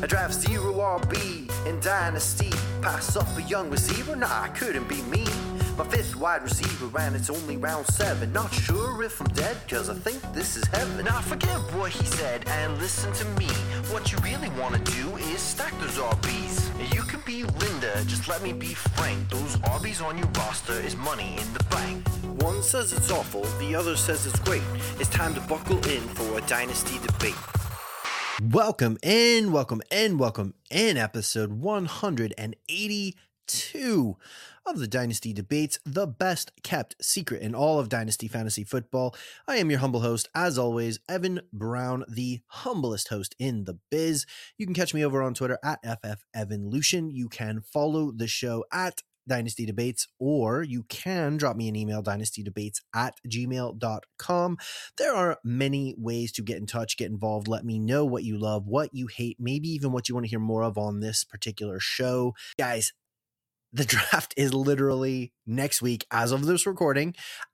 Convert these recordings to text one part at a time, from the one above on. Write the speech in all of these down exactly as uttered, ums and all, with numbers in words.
I draft zero R B in Dynasty. Pass up a young receiver? Nah, couldn't be me. My fifth wide receiver and it's only round seven. Not sure if I'm dead, cause I think this is heaven. Now forget what he said and listen to me. What you really wanna do is stack those R Bs. You can be Linda, just let me be frank. Those R Bs on your roster is money in the bank. One says it's awful, the other says it's great. It's time to buckle in for a dynasty debate. Welcome in, welcome in, welcome in episode one eighty-two of the Dynasty Debates, the best kept secret in all of Dynasty Fantasy Football. I am your humble host, as always, Evan Brown, the humblest host in the biz. You can catch me over on Twitter at F F Evan Lucian. You can follow the show at Dynasty Debates, or you can drop me an email, dynastydebates at gmail dot com. There are many ways to get in touch, get involved. Let me know what you love, what you hate, maybe even what you want to hear more of on this particular show. Guys, the draft is literally next week as of this recording.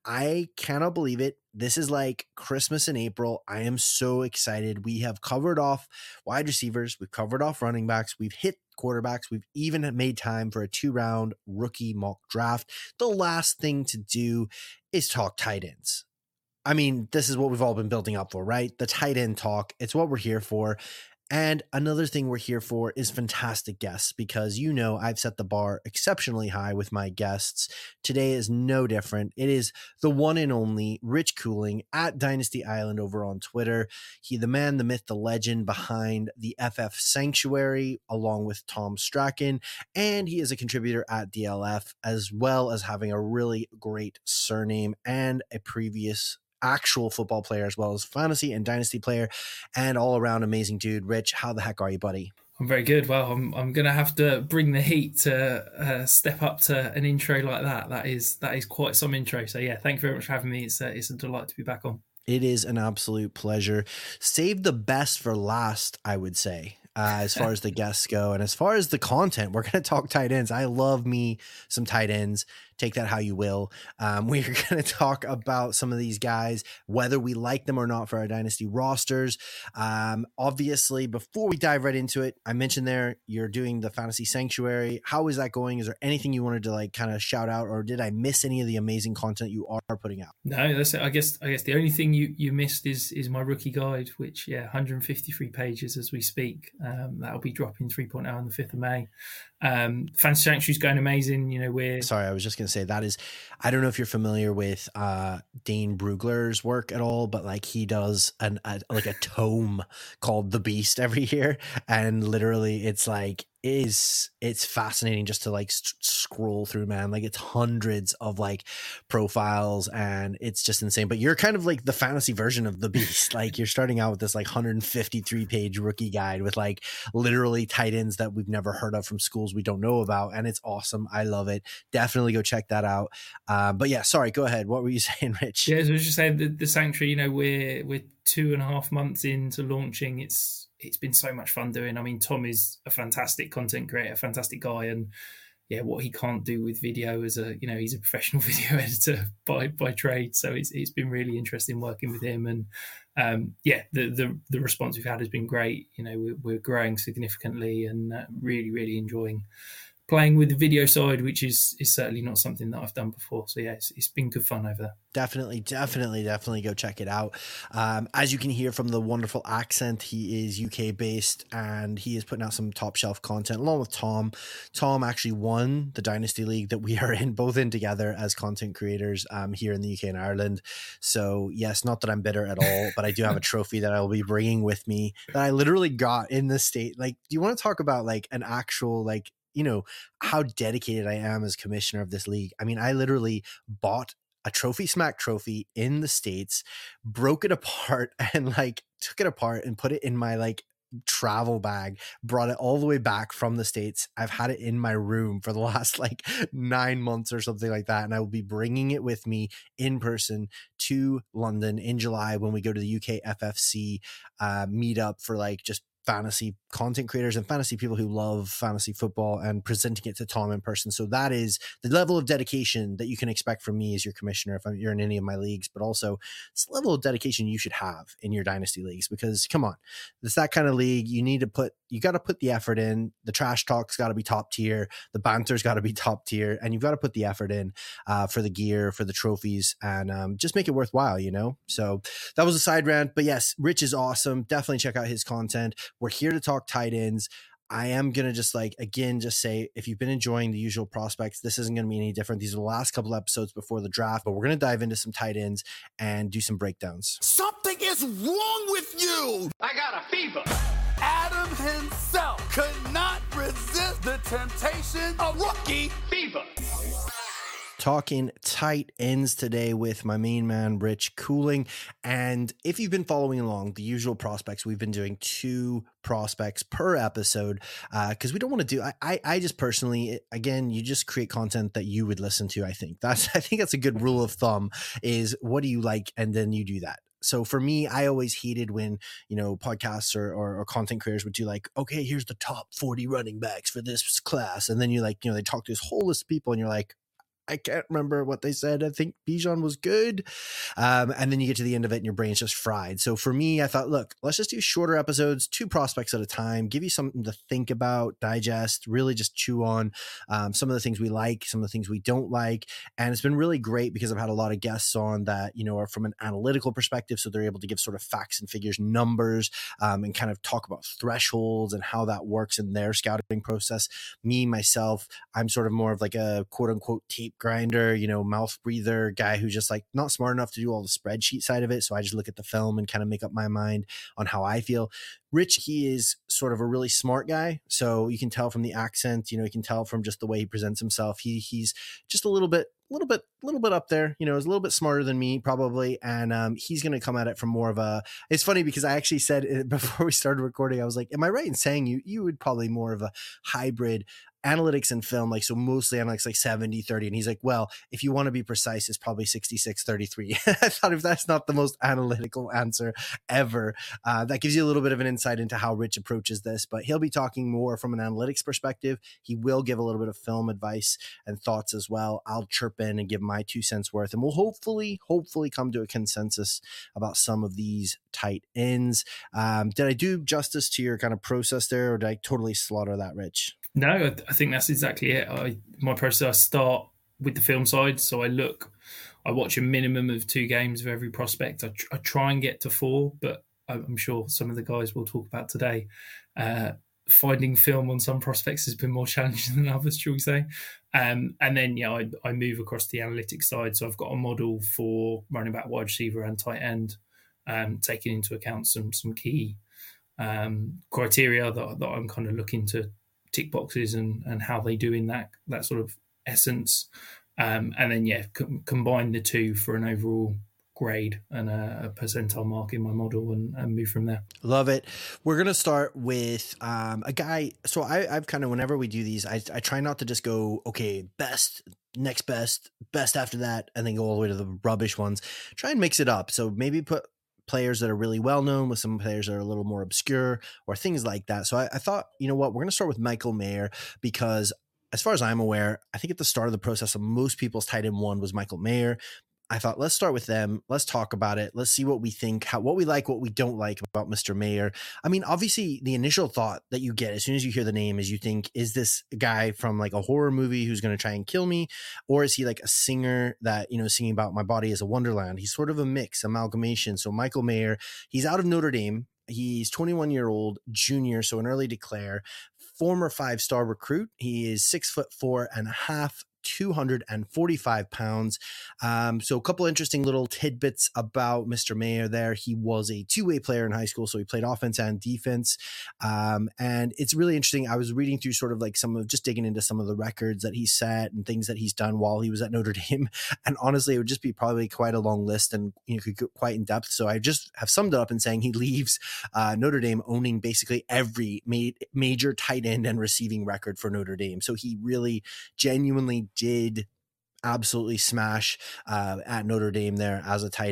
I cannot believe it. This is like Christmas in April. I am so excited. We have covered off wide receivers. We've covered off running backs. We've hit quarterbacks. We've even made time for a two-round rookie mock draft. The last thing to do is talk tight ends. I mean, this is what we've all been building up for, right? The tight end talk. It's what we're here for. And another thing we're here for is fantastic guests, because you know I've set the bar exceptionally high with my guests. Today is no different. It is the one and only Rich Cooling at Dynasty Island over on Twitter. He, the man, the myth, the legend behind the F F Sanctuary, along with Tom Strachan, and he is a contributor at D L F, as well as having a really great surname and a previous actual football player, as well as fantasy and dynasty player, and all around amazing dude. Rich, how the heck are you, buddy? I'm very good. Well, I'm I'm gonna have to bring the heat to uh, step up to an intro like that. That is that is quite some intro. So yeah, thank you very much for having me. It's uh, it's a delight to be back on. It is an absolute pleasure. Save the best for last, I would say. Uh, as far as the guests go, and as far as the content, we're going to talk tight ends. I love me some tight ends. Take that how you will. Um, we're going to talk about some of these guys, whether we like them or not for our dynasty rosters. Um, obviously, before we dive right into it, I mentioned there you're doing the Fantasy Sanctuary. How is that going? Is there anything you wanted to like kind of shout out, or did I miss any of the amazing content you are putting out? No, that's it. I guess I guess the only thing you, you missed is is my rookie guide, which yeah, one hundred fifty-three pages as we speak. Um, that'll be dropping three point oh on the fifth of May. Um, Fantasy Sanctuary's going amazing. You know, we're sorry, I was just going to say that is, I don't know if you're familiar with uh, Dane Brugler's work at all, but like he does an a, like a tome called The Beast every year, and literally it's like is it's fascinating just to like st- scroll through, man. Like it's hundreds of like profiles and it's just insane. But you're kind of like the fantasy version of The Beast. Like you're starting out with this like one hundred fifty-three page rookie guide with like literally tight ends that we've never heard of from schools we don't know about, and it's awesome. I love it. Definitely go check that out. Um, but yeah, sorry, go ahead. What were you saying, Rich? Yeah, so I was just saying the, the Sanctuary. You know, we're we're two and a half months into launching. It's it's been so much fun doing. I mean, Tom is a fantastic content creator, fantastic guy, and yeah, what he can't do with video as a, you know, he's a professional video editor by by trade. So it's it's been really interesting working with him, and um, yeah, the the the response we've had has been great. You know, we're, we're growing significantly, and uh, really really enjoying playing with the video side, which is is certainly not something that I've done before. So yeah, it's, it's been good fun over there. Definitely, definitely, definitely go check it out. Um, as you can hear from the wonderful accent, he is U K based and he is putting out some top shelf content along with Tom. Tom actually won the Dynasty League that we are in, both in together as content creators um, here in the U K and Ireland. So yes, not that I'm bitter at all, but I do have a trophy that I will be bringing with me that I literally got in the state. Like, do you want to talk about like an actual, like, you know, how dedicated I am as commissioner of this league? I mean, I literally bought a Trophy Smack trophy in the States, broke it apart and like took it apart and put it in my like travel bag, brought it all the way back from the States. I've had it in my room for the last like nine months or something like that. And I will be bringing it with me in person to London in July when we go to the U K F F C uh, meetup for like just fantasy content creators and fantasy people who love fantasy football, and presenting it to Tom in person. So that is the level of dedication that you can expect from me as your commissioner if I'm, you're in any of my leagues, but also it's the level of dedication you should have in your dynasty leagues, because come on, it's that kind of league. You need to put, you got to put the effort in. The trash talk's got to be top tier. The banter's got to be top tier, and you've got to put the effort in uh, for the gear, for the trophies, and um, just make it worthwhile, you know? So that was a side rant, but yes, Rich is awesome. Definitely check out his content. We're here to talk tight ends. I am going to just like, again, just say, if you've been enjoying the usual prospects, this isn't going to be any different. These are the last couple episodes before the draft, but we're going to dive into some tight ends and do some breakdowns. Something is wrong with you. I got a fever. Adam himself could not resist the temptation of rookie Fever. Talking tight ends today with my main man, Rich Cooling. And if you've been following along the usual prospects, we've been doing two prospects per episode because uh, we don't want to do, I, I, I just personally, again, you just create content that you would listen to. I think that's, I think that's a good rule of thumb is what do you like? And then you do that. So for me, I always hated when, you know, podcasts or, or, or content creators would do like, okay, here's the top forty running backs for this class. And then you like, you know, they talk to this whole list of people and you're like, I can't remember what they said. I think Bijan was good. Um, and then you get to the end of it and your brain's just fried. So for me, I thought, look, let's just do shorter episodes, two prospects at a time, give you something to think about, digest, really just chew on um, some of the things we like, some of the things we don't like. And it's been really great because I've had a lot of guests on that, you know, are from an analytical perspective. So they're able to give sort of facts and figures, numbers, um, and kind of talk about thresholds and how that works in their scouting process. Me, myself, I'm sort of more of like a quote unquote tape grinder, you know, mouth breather guy who's just like not smart enough to do all the spreadsheet side of it. So I just look at the film and kind of make up my mind on how I feel. Rich, he is sort of a really smart guy. So you can tell from the accent, you know, you can tell from just the way he presents himself. He he's just a little bit, little bit, little bit up there, you know, is a little bit smarter than me probably. And um, he's going to come at it from more of a, it's funny because I actually said it before we started recording, I was like, am I right in saying you, you would probably more of a hybrid analytics and film, like, so mostly analytics like seventy thirty. And he's like, well, if you want to be precise, it's probably sixty-six thirty-three. I thought if that's not the most analytical answer ever, uh, that gives you a little bit of an insight into how Rich approaches this, but he'll be talking more from an analytics perspective. He will give a little bit of film advice and thoughts as well. I'll chirp in and give my two cents worth, and we'll hopefully, hopefully come to a consensus about some of these tight ends. Um, did I do justice to your kind of process there, or did I totally slaughter that, Rich? No, I, th- I think that's exactly it. I, my process, I start with the film side. So I look, I watch a minimum of two games of every prospect. I, tr- I try and get to four, but I'm sure some of the guys we'll talk about today, uh, finding film on some prospects has been more challenging than others, shall we say. Um, and then, yeah, I, I move across the analytics side. So I've got a model for running back, wide receiver and tight end, um, taking into account some some key um, criteria that, that I'm kind of looking to tick boxes and, and how they do in that that sort of essence. Um, and then, yeah, com- combine the two for an overall grade and a, a percentile mark in my model and, and move from there. Love it. We're going to start with um, a guy. So I, I've kind of, whenever we do these, I, I try not to just go, okay, best, next best, best after that, and then go all the way to the rubbish ones. Try and mix it up. So maybe put players that are really well known with some players that are a little more obscure or things like that. So I, I thought, you know what, we're going to start with Michael Mayer because as far as I'm aware, I think at the start of the process, most people's tight end one was Michael Mayer. I thought, let's start with them. Let's talk about it. Let's see what we think, how, what we like, what we don't like about Mister Mayer. I mean, obviously the initial thought that you get as soon as you hear the name is you think, is this a guy from like a horror movie who's going to try and kill me? Or is he like a singer that, you know, singing about my body is a wonderland? He's sort of a mix, amalgamation. So Michael Mayer, he's out of Notre Dame. He's twenty-one year old junior. So an early declare, former five-star recruit. He is six foot four and a half, two hundred forty-five pounds. Um, so a couple interesting little tidbits about Mister Mayer there. He was a two-way player in high school, so he played offense and defense. Um, and it's really interesting. I was reading through sort of like some of, just digging into some of the records that he set and things that he's done while he was at Notre Dame. And honestly, it would just be probably quite a long list and you know, could go quite in depth. So I just have summed it up in saying he leaves uh, Notre Dame owning basically every ma- major tight end and receiving record for Notre Dame. So he really genuinely did absolutely smash uh, at Notre Dame there as a tight end.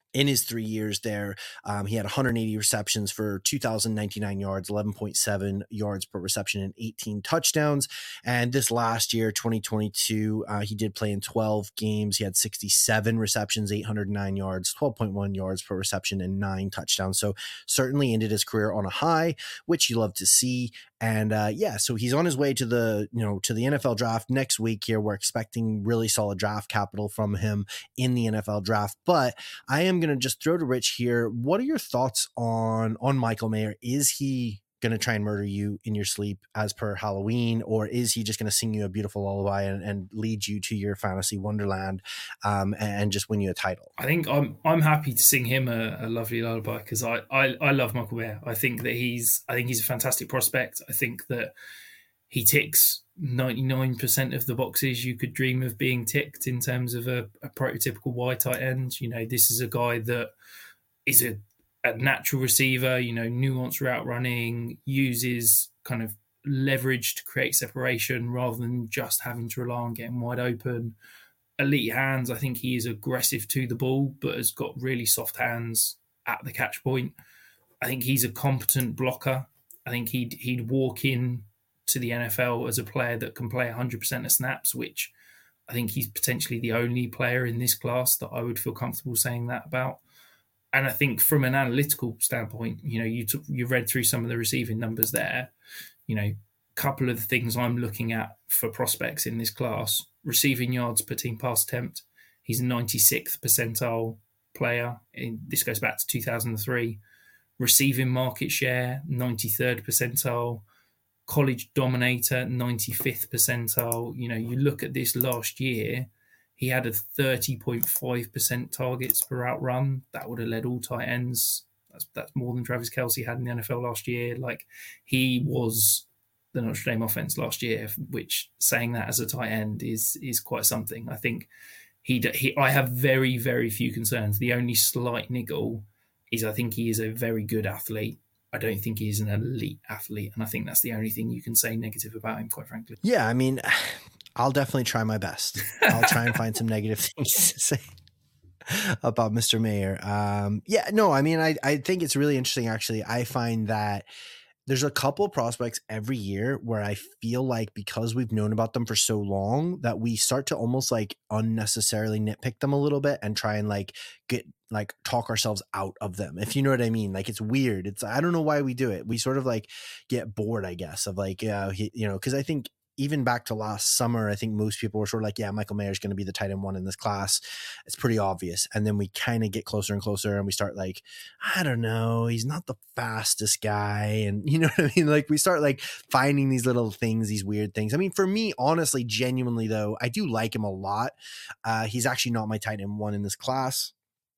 in his three years there. Um, he had one hundred eighty receptions for two thousand ninety-nine yards, eleven point seven yards per reception, and eighteen touchdowns. And this last year, twenty twenty-two, uh, he did play in twelve games. He had sixty-seven receptions, eight hundred nine yards, twelve point one yards per reception, and nine touchdowns. So certainly ended his career on a high, which you love to see. And uh, yeah, so he's on his way to the, you know, to the N F L draft next week here. We're expecting really solid draft capital from him in the N F L draft. But I am going to just throw to Rich here. What are your thoughts on, on Michael Mayer? Is he going to try and murder you in your sleep as per Halloween, or is he just going to sing you a beautiful lullaby and, and lead you to your fantasy wonderland um, and just win you a title? I think I'm I'm happy to sing him a, a lovely lullaby because I, I I love Michael Mayer. I think that he's I think he's a fantastic prospect. I think that he ticks ninety-nine percent of the boxes you could dream of being ticked in terms of a, a prototypical wide tight end. You know, this is a guy that is a a natural receiver, you know, nuanced route running, uses kind of leverage to create separation rather than just having to rely on getting wide open. Elite hands. I think he is aggressive to the ball, but has got really soft hands at the catch point. I think he's a competent blocker. I think he'd he'd walk in to the N F L as a player that can play one hundred percent of snaps, which I think he's potentially the only player in this class that I would feel comfortable saying that about. And I think from an analytical standpoint, you know, you took, you read through some of the receiving numbers there. You know, a couple of the things I'm looking at for prospects in this class: receiving yards per team pass attempt. He's a ninety-sixth percentile player. In, this goes back to two thousand three. Receiving market share, ninety-third percentile. College dominator, ninety-fifth percentile. You know, you look at this last year, he had a thirty point five percent targets per route run. That would have led all tight ends. That's that's more than Travis Kelce had in the N F L last year. Like, he was the Notre Dame offense last year, which saying that as a tight end is is quite something. I think he he. I have very very few concerns. The only slight niggle is I think he is a very good athlete. I don't think he's an elite athlete, and I think that's the only thing you can say negative about him, quite frankly. Yeah, I mean, I'll definitely try my best. I'll try and find some negative things to say about Mister Mayer. Um, yeah, no, I mean, I, I think it's really interesting, actually. I find that there's a couple of prospects every year where I feel like because we've known about them for so long that we start to almost like unnecessarily nitpick them a little bit and try and like get like talk ourselves out of them, if you know what I mean. Like, it's weird. It's, I don't know why we do it. We sort of like get bored, I guess, of like, uh, he, you know, because I think even back to last summer, I think most people were sort of like, yeah, Michael Mayer is going to be the tight end one in this class. It's pretty obvious. And then we kind of get closer and closer and we start like, I don't know, he's not the fastest guy. And you know what I mean? Like, we start like finding these little things, these weird things. I mean, for me, honestly, genuinely though, I do like him a lot. Uh, he's actually not my tight end one in this class.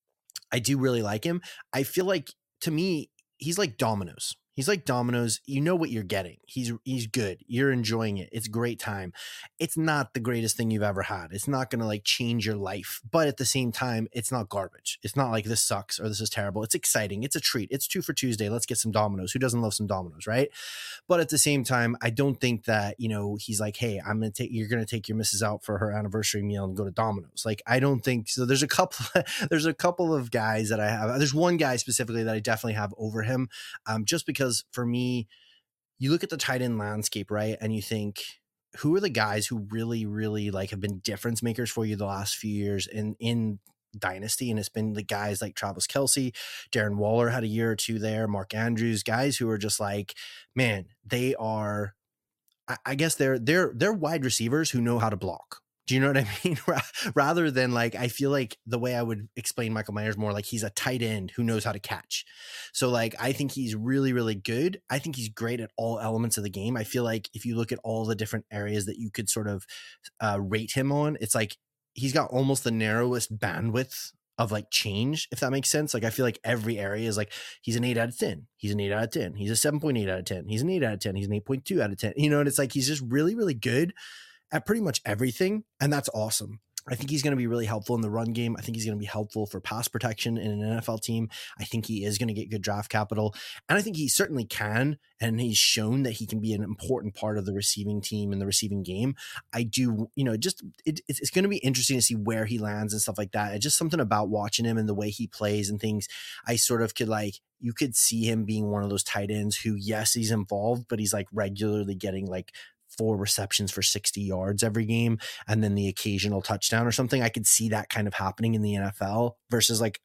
I do really like him. I feel like, to me, he's like Domino's. He's like Domino's. You know what you're getting. He's he's good. You're enjoying it. It's a great time. It's not the greatest thing you've ever had. It's not going to like change your life. But at the same time, it's not garbage. It's not like this sucks or this is terrible. It's exciting. It's a treat. It's two for Tuesday. Let's get some Domino's. Who doesn't love some Domino's, right? But at the same time, I don't think that, you know, he's like, hey, I'm going to take, you're going to take your missus out for her anniversary meal and go to Domino's. Like, I don't think so. There's a couple, there's a couple of guys that I have. There's one guy specifically that I definitely have over him, um, just because for me, you look at the tight end landscape, right? And you think, who are the guys who really, really like have been difference makers for you the last few years in, in Dynasty? And it's been the guys like Travis Kelce, Darren Waller had a year or two there, Mark Andrews, guys who are just like, man, they are, I, I guess they're, they're, they're wide receivers who know how to block. Do you know what I mean? Rather than like, I feel like the way I would explain Michael Mayer is more like he's a tight end who knows how to catch. So like, I think he's really, really good. I think he's great at all elements of the game. I feel like if you look at all the different areas that you could sort of uh, rate him on, it's like, he's got almost the narrowest bandwidth of like change, if that makes sense. Like, I feel like every area is like, he's an eight out of ten. He's an eight out of ten. He's a seven point eight out of ten. He's an eight out of ten. He's an eight point two out of ten. You know, and it's like, he's just really, really good at pretty much everything. And that's awesome. I think he's going to be really helpful in the run game. I think he's going to be helpful for pass protection in an N F L team. I think he is going to get good draft capital. And I think he certainly can. And he's shown that he can be an important part of the receiving team and the receiving game. I do, you know, just it, it's, it's going to be interesting to see where he lands and stuff like that. It's just something about watching him and the way he plays and things. I sort of could like, you could see him being one of those tight ends who, yes, he's involved, but he's like regularly getting like four receptions for sixty yards every game and then the occasional touchdown or something. I could see that kind of happening in the N F L versus like,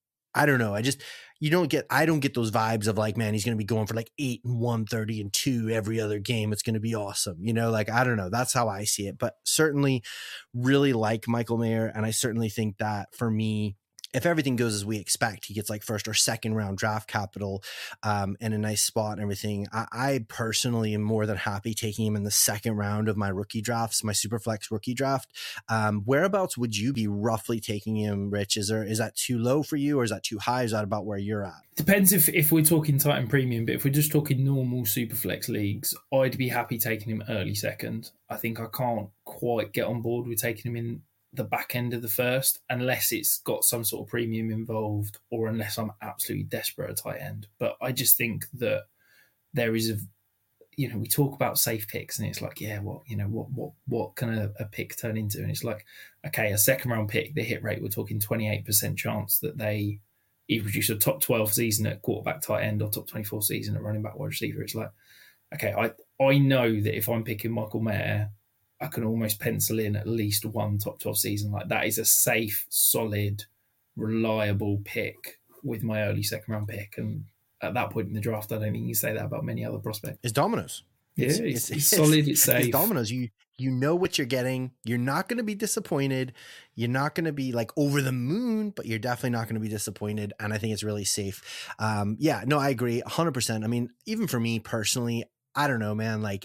I don't know. I just, you don't get, I don't get those vibes of like, man, he's going to be going for like eight and one thirty and two every other game. It's going to be awesome. You know, like, I don't know. That's how I see it, but certainly really like Michael Mayer. And I certainly think that for me, if everything goes as we expect, he gets like first or second round draft capital um, and a nice spot and everything. I, I personally am more than happy taking him in the second round of my rookie drafts, my Superflex rookie draft. Um, whereabouts would you be roughly taking him, Rich? Is there, is that too low for you or is that too high? Is that about where you're at? Depends if, if we're talking Titan Premium, but if we're just talking normal Superflex leagues, I'd be happy taking him early second. I think I can't quite get on board with taking him in the back end of the first, unless it's got some sort of premium involved or unless I'm absolutely desperate at tight end. But I just think that there is a, you know, we talk about safe picks and it's like, yeah, what, you know, what, what, what can a, a pick turn into? And it's like, okay, a second round pick, the hit rate, we're talking twenty-eight percent chance that they either produce a top twelve season at quarterback tight end or top twenty-four season at running back wide receiver. It's like, okay, I, I know that if I'm picking Michael Mayer, I can almost pencil in at least one top twelve season. Like that is a safe, solid, reliable pick with my early second round pick. And at that point in the draft, I don't think you say that about many other prospects. It's Domino's. Yeah, it's, it's, it's, it's, it's solid. It's safe. It's Domino's. You you know what you're getting. You're not going to be disappointed. You're not going to be like over the moon, but you're definitely not going to be disappointed. And I think it's really safe. Um, yeah, no, I agree one hundred percent. I mean, even for me personally, I don't know, man, like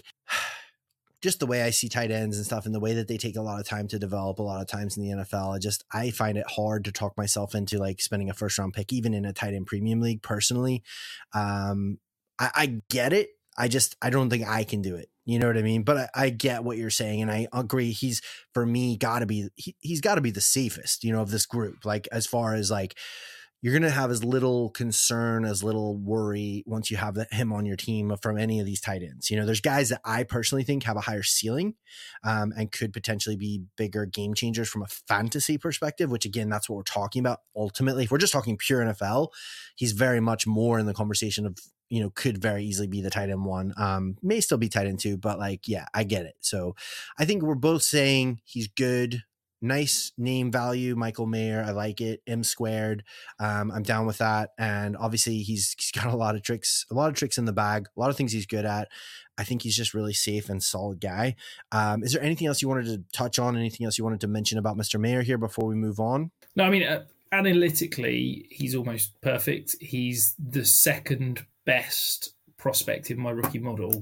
just the way I see tight ends and stuff and the way that they take a lot of time to develop a lot of times in the N F L, I just, I find it hard to talk myself into like spending a first round pick, even in a tight end premium league personally. Um, I, I get it. I just, I don't think I can do it. You know what I mean? But I, I get what you're saying. And I agree. He's, for me, gotta be, he, he's gotta be the safest, you know, of this group. Like, as far as like, you're going to have as little concern, as little worry once you have him on your team from any of these tight ends. You know, there's guys that I personally think have a higher ceiling um, and could potentially be bigger game changers from a fantasy perspective, which again, that's what we're talking about. Ultimately, if we're just talking pure N F L, he's very much more in the conversation of, you know, could very easily be the tight end one, um, may still be tight end two, but like, yeah, I get it. So I think we're both saying he's good. Nice name value, Michael Mayer. I like it. M squared. Um, I'm down with that. And obviously he's, he's got a lot of tricks, a lot of tricks in the bag, a lot of things he's good at. I think he's just really safe and solid guy. Um, is there anything else you wanted to touch on? Anything else you wanted to mention about Mister Mayer here before we move on? No, I mean, uh, analytically, he's almost perfect. He's the second best prospect in my rookie model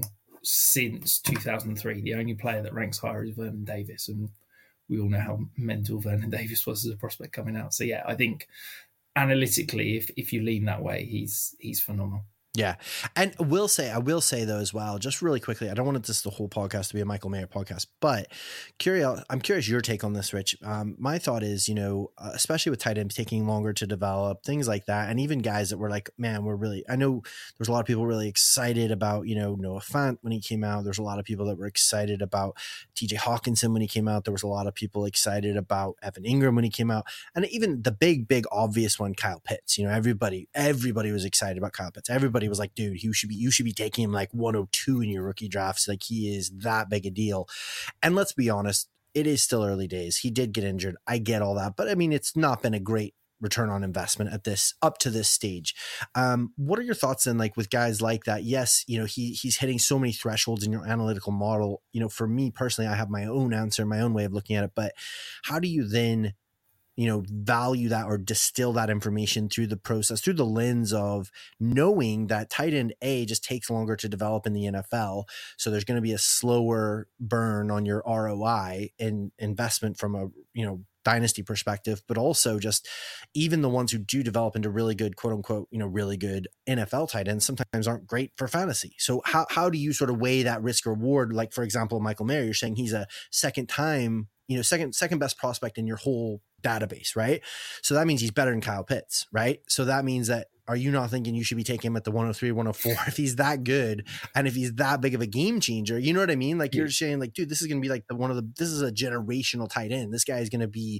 since two thousand three. The only player that ranks higher is Vernon Davis. And we all know how mental Vernon Davis was as a prospect coming out. So yeah, I think analytically, if if you lean that way, he's he's phenomenal. Yeah. And will say, I will say though, as well, just really quickly, I don't want this the whole podcast to be a Michael Mayer podcast, but curious, I'm curious your take on this, Rich. Um, my thought is, you know, uh, especially with tight ends taking longer to develop, things like that. And even guys that were like, man, we're really, I know there's a lot of people really excited about, you know, Noah Fant when he came out. There's a lot of people that were excited about T J Hawkinson when he came out. There was a lot of people excited about Evan Ingram when he came out. And even the big, big obvious one, Kyle Pitts, you know, everybody, everybody was excited about Kyle Pitts. Everybody was like, dude, you should be you should be taking him like one oh two in your rookie drafts. Like, he is that big a deal. And let's be honest, it is still early days. He did get injured. I get all that. But I mean, it's not been a great return on investment at this up to this stage. Um, what are your thoughts then, like with guys like that? Yes, you know, he he's hitting so many thresholds in your analytical model. You know, for me personally, I have my own answer, my own way of looking at it. But how do you then, you know, value that or distill that information through the process, through the lens of knowing that tight end A just takes longer to develop in the N F L. So there's going to be a slower burn on your R O I and investment from a, you know, dynasty perspective, but also just even the ones who do develop into really good, quote unquote, you know, really good N F L tight ends sometimes aren't great for fantasy. So how, how do you sort of weigh that risk reward? Like, for example, Michael Mayer, you're saying he's a second time you know, second second best prospect in your whole database, right? So that means he's better than Kyle Pitts, right? So that means that, are you not thinking you should be taking him at the one oh three, one oh four if he's that good and if he's that big of a game changer? You know what I mean? Like, you're saying like, dude, this is going to be like the one of the, this is a generational tight end. This guy is going to be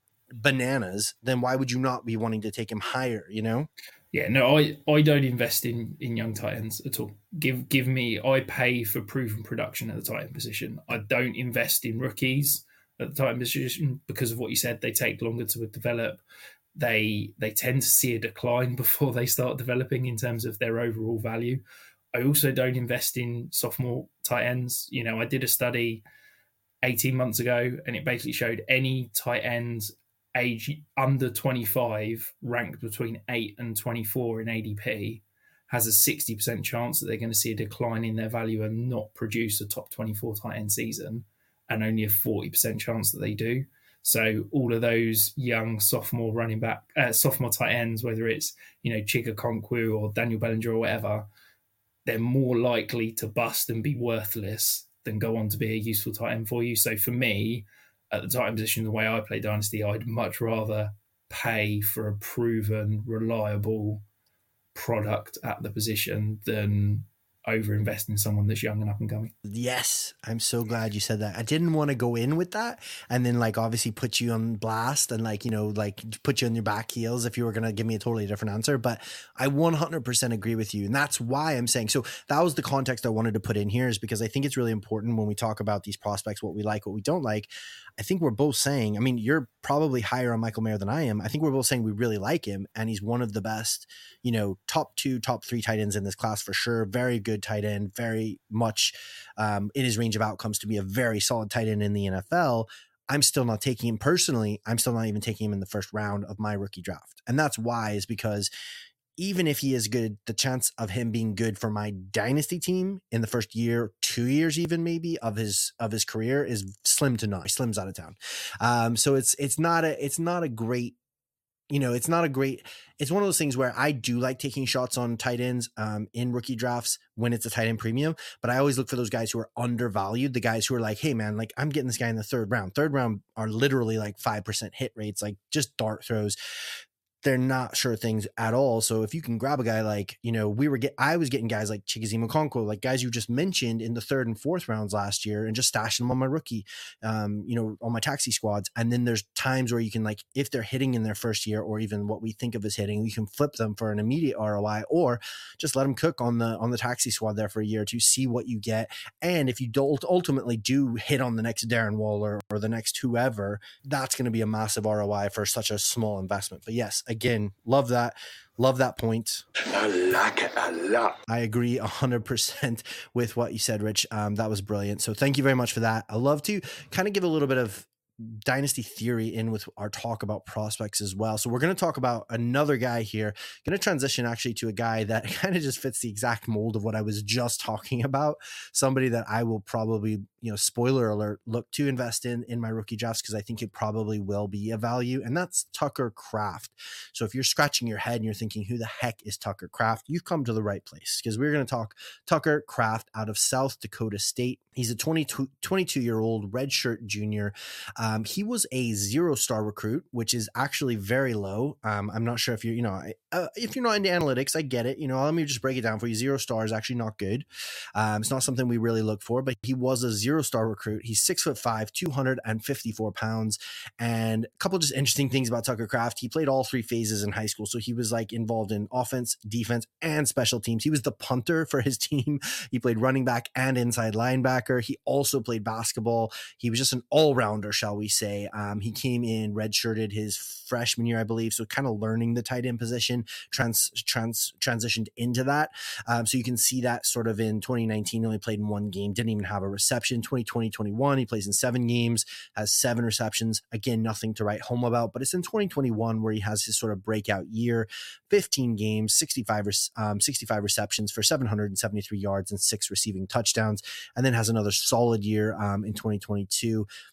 bananas. Then why would you not be wanting to take him higher, you know? Yeah, no, I, I don't invest in, in young tight ends at all. Give give me, I pay for proven production at the tight end position. I don't invest in rookies at the tight end position because of what you said. They take longer to develop. They they tend to see a decline before they start developing in terms of their overall value. I also don't invest in sophomore tight ends. You know, I did a study eighteen months ago and it basically showed any tight ends age under twenty-five ranked between eight and twenty-four in A D P has a sixty percent chance that they're going to see a decline in their value and not produce a top twenty-four tight end season, and only a forty percent chance that they do. So all of those young sophomore running back, uh, sophomore tight ends, whether it's, you know, Chig Okonkwo or Daniel Bellinger or whatever, they're more likely to bust and be worthless than go on to be a useful tight end for you. So for me, at the tight end position, the way I play Dynasty, I'd much rather pay for a proven, reliable product at the position than overinvest in someone that's young and up and coming. Yes, I'm so glad you said that. I didn't want to go in with that and then like obviously put you on blast and like, you know, like put you on your back heels if you were going to give me a totally different answer, but I one hundred percent agree with you. And that's why I'm saying, so that was the context I wanted to put in here, is because I think it's really important when we talk about these prospects, what we like, what we don't like. I think we're both saying, I mean, you're probably higher on Michael Mayer than I am. I think we're both saying we really like him and he's one of the best, you know, top two, top three tight ends in this class for sure. Very good tight end, very much um, in his range of outcomes to be a very solid tight end in the N F L. I'm still not taking him personally. I'm still not even taking him in the first round of my rookie draft. And that's why, is because even if he is good, the chance of him being good for my dynasty team in the first year, two years, even maybe of his, of his career is slim to none. Slim's out of town. Um, so it's, it's not a, it's not a great, you know, it's not a great, it's one of those things where I do like taking shots on tight ends um, in rookie drafts when it's a tight end premium, but I always look for those guys who are undervalued, the guys who are like, hey man, like I'm getting this guy in the third round. Third round are literally like five percent hit rates, like just dart throws. They're not sure things at all. So if you can grab a guy like, you know, we were get, I was getting guys like Chigoziem Okonkwo, like guys you just mentioned in the third and fourth rounds last year, and just stashing them on my rookie, um, you know, on my taxi squads. And then there's times where you can, like, if they're hitting in their first year, or even what we think of as hitting, you can flip them for an immediate R O I, or just let them cook on the, on the taxi squad there for a year to see what you get. And if you don't ultimately do hit on the next Darren Waller or the next whoever, that's going to be a massive R O I for such a small investment. But yes, again, love that. Love that point. I like it a lot. I agree one hundred percent with what you said, Rich. Um, that was brilliant. So thank you very much for that. I love to kind of give a little bit of dynasty theory in with our talk about prospects as well. So we're going to talk about another guy here. Going to transition actually to a guy that kind of just fits the exact mold of what I was just talking about. Somebody that I will probably, you know, spoiler alert, look to invest in in my rookie drafts, because I think it probably will be a value, and that's Tucker Kraft. So if you're scratching your head and you're thinking, who the heck is Tucker Kraft? You've come to the right place, because we're going to talk Tucker Kraft out of South Dakota State. He's a twenty-two, twenty-two-year-old redshirt junior. Um, he was a zero-star recruit, which is actually very low. Um, I'm not sure if you're, you know, uh, if you're not into analytics, I get it. You know, let me just break it down for you. Zero star is actually not good. Um, it's not something we really look for, but he was a zero-star recruit. He's six foot five, two hundred fifty-four pounds. And a couple of just interesting things about Tucker Kraft. He played all three phases in high school. So he was like involved in offense, defense, and special teams. He was the punter for his team. He played running back and inside linebacker. He also played basketball. He was just an all-rounder, shall we say. Um, he came in redshirted his freshman year, I believe. So kind of learning the tight end position, trans, trans, transitioned into that. Um, so you can see that sort of in twenty nineteen, only played in one game, didn't even have a reception. twenty twenty, twenty-one, he plays in seven games, has seven receptions. Again, nothing to write home about, but it's in twenty twenty-one where he has his sort of breakout year, fifteen games, sixty-five, um, sixty-five receptions for seven hundred seventy-three yards and six receiving touchdowns, and then has another solid year um, in twenty twenty-two.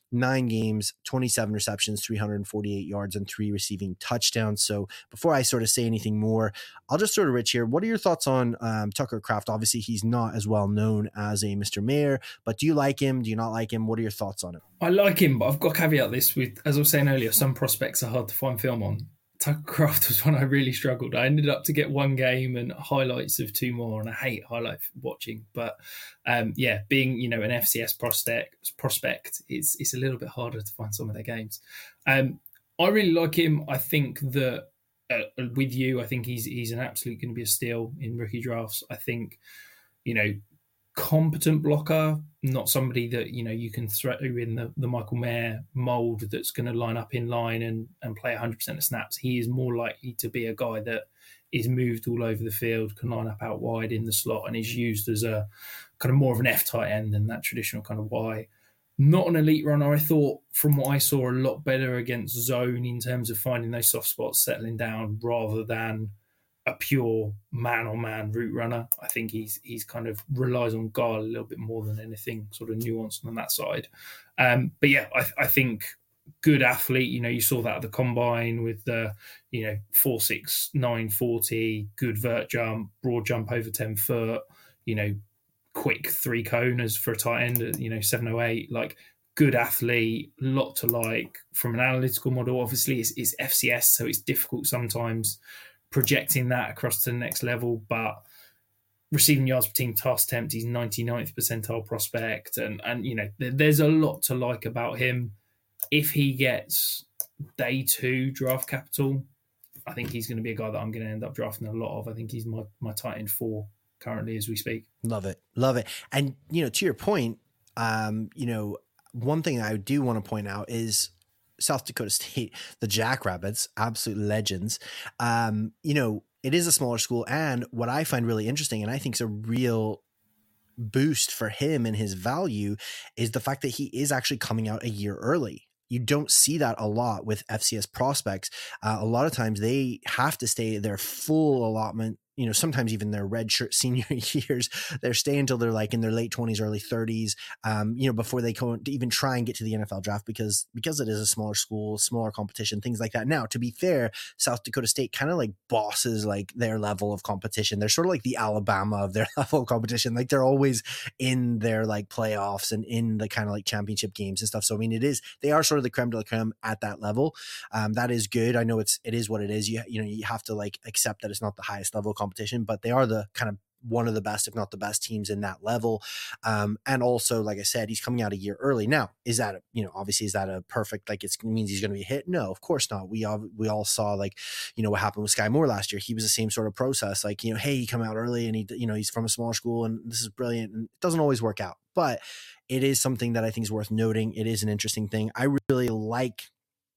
nine games, twenty-seven receptions, three hundred forty-eight yards, and three receiving touchdowns. So before I sort of say anything more, I'll just sort of Rich here. What are your thoughts on um, Tucker Kraft? Obviously, he's not as well known as a Mister Mayer, but do you like him? Do you not like him? What are your thoughts on him? I like him, but I've got to caveat this with, as I was saying earlier, some prospects are hard to find film on. Tucker Kraft was one I really struggled. I ended up to get one game and highlights of two more, and I hate highlight watching. But um, yeah, being you know an F C S prospect, prospect, it's it's a little bit harder to find some of their games. Um, I really like him. I think that uh, with you, I think he's he's an absolute going to be a steal in rookie drafts. I think you know. competent blocker, not somebody that you know you can throw in the, the Michael Mayer mold that's going to line up in line and, and play one hundred percent of snaps. He is more likely to be a guy that is moved all over the field, can line up out wide in the slot, and is used as a kind of more of an F tight end than that traditional kind of Y. Not an elite runner. I thought from what I saw a lot better against zone in terms of finding those soft spots, settling down rather than a pure man-on-man route runner. I think he's he's kind of relies on guard a little bit more than anything sort of nuanced on that side. Um, but yeah, I, I think good athlete. You know, you saw that at the combine with the you know four six nine forty, good vert jump, broad jump over ten foot. You know, quick three coners for a tight end. You know, seven oh eight. Like good athlete, lot to like from an analytical model. Obviously, it's, it's F C S, so it's difficult sometimes projecting that across to the next level, but receiving yards per team task attempt, he's ninety-ninth percentile prospect, and and you know there's a lot to like about him. If he gets day two draft capital, I think he's going to be a guy that I'm going to end up drafting a lot of. I think he's my my tight end four currently as we speak. Love it, love it. And you know, to your point, um, you know, one thing I do want to point out is South Dakota State, the Jackrabbits, absolute legends. Um, you know, it is a smaller school. And what I find really interesting, and I think is a real boost for him and his value, is the fact that he is actually coming out a year early. You don't see that a lot with F C S prospects. Uh, a lot of times they have to stay their full allotment, you know, sometimes even their redshirt senior years, they're staying until they're like in their late twenties, early thirties, um, you know, before they go to even try and get to the N F L draft because, because it is a smaller school, smaller competition, things like that. Now, to be fair, South Dakota State kind of like bosses like their level of competition. They're sort of like the Alabama of their level of competition. Like they're always in their like playoffs and in the kind of like championship games and stuff. So, I mean, it is, they are sort of the creme de la creme at that level. Um, that is good. I know it's, it is what it is. You, you know, you have to like accept that it's not the highest level of competition. competition, but they are the kind of one of the best, if not the best teams in that level. Um, and also, like I said, he's coming out a year early. Now, is that, a, you know, obviously is that a perfect, like it means he's going to be hit? No, of course not. We all, we all saw like, you know, what happened with Sky Moore last year. He was the same sort of process. Like, you know, hey, he come out early and he, you know, he's from a smaller school and this is brilliant. And it doesn't always work out, but it is something that I think is worth noting. It is an interesting thing. I really like,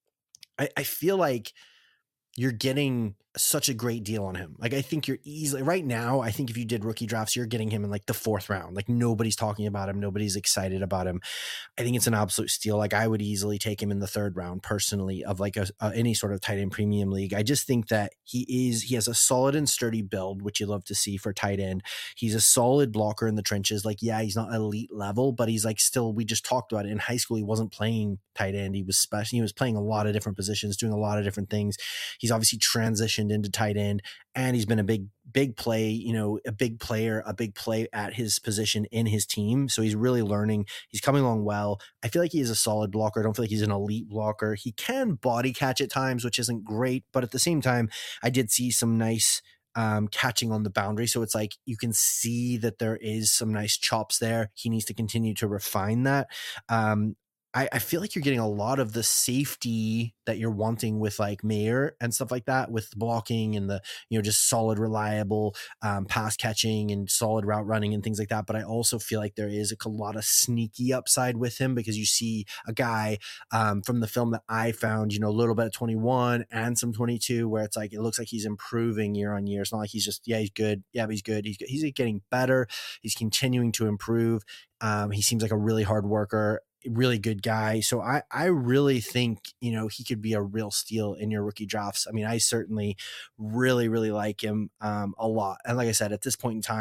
I, I feel like you're getting such a great deal on him. Like, I think you're easily right now. I think if you did rookie drafts, you're getting him in like the fourth round. Like nobody's talking about him. Nobody's excited about him. I think it's an absolute steal. Like I would easily take him in the third round personally of like a, a, any sort of tight end premium league. I just think that he is, he has a solid and sturdy build, which you love to see for tight end. He's a solid blocker in the trenches. Like, yeah, he's not elite level, but he's like still, we just talked about it in high school. He wasn't playing tight end. He was special. He was playing a lot of different positions, doing a lot of different things. He's obviously transitioned into tight end. And he's been a big, big play, you know, a big player, a big play at his position in his team. So he's really learning. He's coming along well. I feel like he is a solid blocker. I don't feel like he's an elite blocker. He can body catch at times, which isn't great. But at the same time, I did see some nice um, catching on the boundary. So it's like you can see that there is some nice chops there. He needs to continue to refine that. Um, I, I feel like you're getting a lot of the safety that you're wanting with like Mayer and stuff like that, with blocking and the, you know, just solid, reliable um, pass catching and solid route running and things like that. But I also feel like there is a lot of sneaky upside with him because you see a guy um, from the film that I found, you know, a little bit of twenty-one and some twenty-two where it's like, it looks like he's improving year on year. It's not like he's just, yeah, he's good. Yeah, but he's good. He's good. He's getting better. He's continuing to improve. Um, he seems like a really hard worker. Really good guy. So I, I really think, you know, he could be a real steal in your rookie drafts. I mean, I certainly really, really like him um, a lot. And like I said, at this point in time,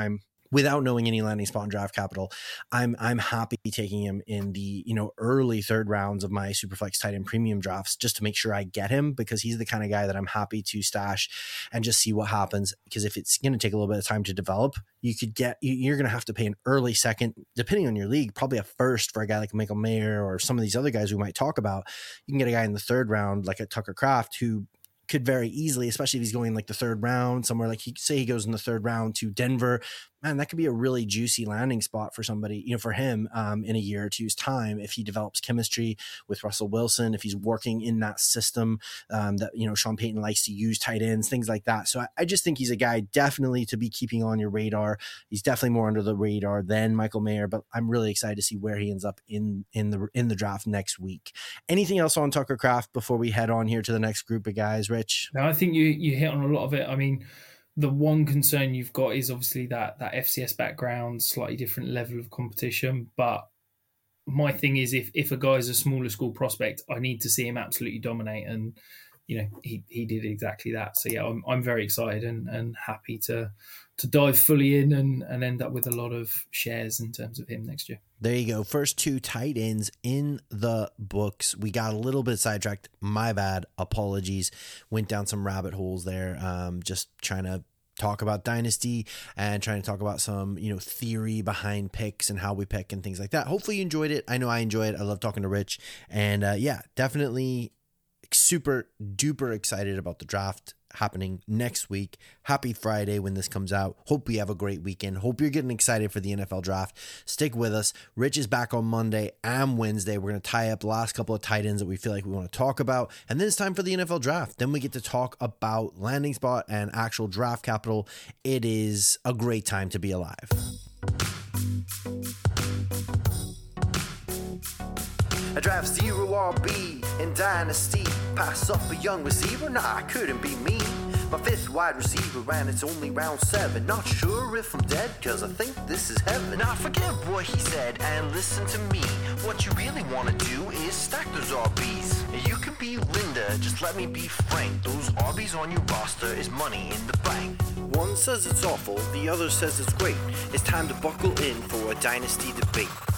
without knowing any landing spot and draft capital, I'm I'm happy taking him in the, you know, early third rounds of my Superflex tight end premium drafts just to make sure I get him, because he's the kind of guy that I'm happy to stash and just see what happens. Because if it's going to take a little bit of time to develop, you could get, you're going to have to pay an early second, depending on your league, probably a first for a guy like Michael Mayer or some of these other guys we might talk about. You can get a guy in the third round like a Tucker Kraft who could very easily, especially if he's going like the third round somewhere, like he say he goes in the third round to Denver, man, that could be a really juicy landing spot for somebody, you know, for him um, in a year or two's time, if he develops chemistry with Russell Wilson, if he's working in that system um, that, you know, Sean Payton likes to use, tight ends, things like that. So I, I just think he's a guy definitely to be keeping on your radar. He's definitely more under the radar than Michael Mayer, but I'm really excited to see where he ends up in, in the, in the draft next week. Anything else on Tucker Kraft before we head on here to the next group of guys, Rich? No, I think you, you hit on a lot of it. I mean, the one concern you've got is obviously that that F C S background, slightly different level of competition. But my thing is, if if a guy's a smaller school prospect, I need to see him absolutely dominate, and you know he he did exactly that. So yeah, I'm I'm very excited and, and happy to to dive fully in and, and end up with a lot of shares in terms of him next year. There you go. First two tight ends in the books. We got a little bit sidetracked. My bad. Apologies. Went down some rabbit holes there. Um, just trying to talk about Dynasty and trying to talk about some, you know, theory behind picks and how we pick and things like that. Hopefully you enjoyed it. I know I enjoyed it. I love talking to Rich. And uh, yeah, definitely super duper excited about the draft happening next week. Happy Friday when this comes out. Hope you have a great weekend. Hope you're getting excited for the N F L draft. Stick with us. Rich is back on Monday and Wednesday. We're going to tie up the last couple of tight ends that we feel like we want to talk about. And then it's time for the N F L draft. Then we get to talk about landing spot and actual draft capital. It is a great time to be alive. I draft zero R B in Dynasty. Pass up a young receiver? Nah, it couldn't be me. My fifth wide receiver and it's only round seven. Not sure if I'm dead, cause I think this is heaven. Now forget what he said and listen to me. What you really wanna do is stack those R Bs. You can be Linda, just let me be frank. Those R Bs on your roster is money in the bank. One says it's awful, the other says it's great. It's time to buckle in for a Dynasty debate.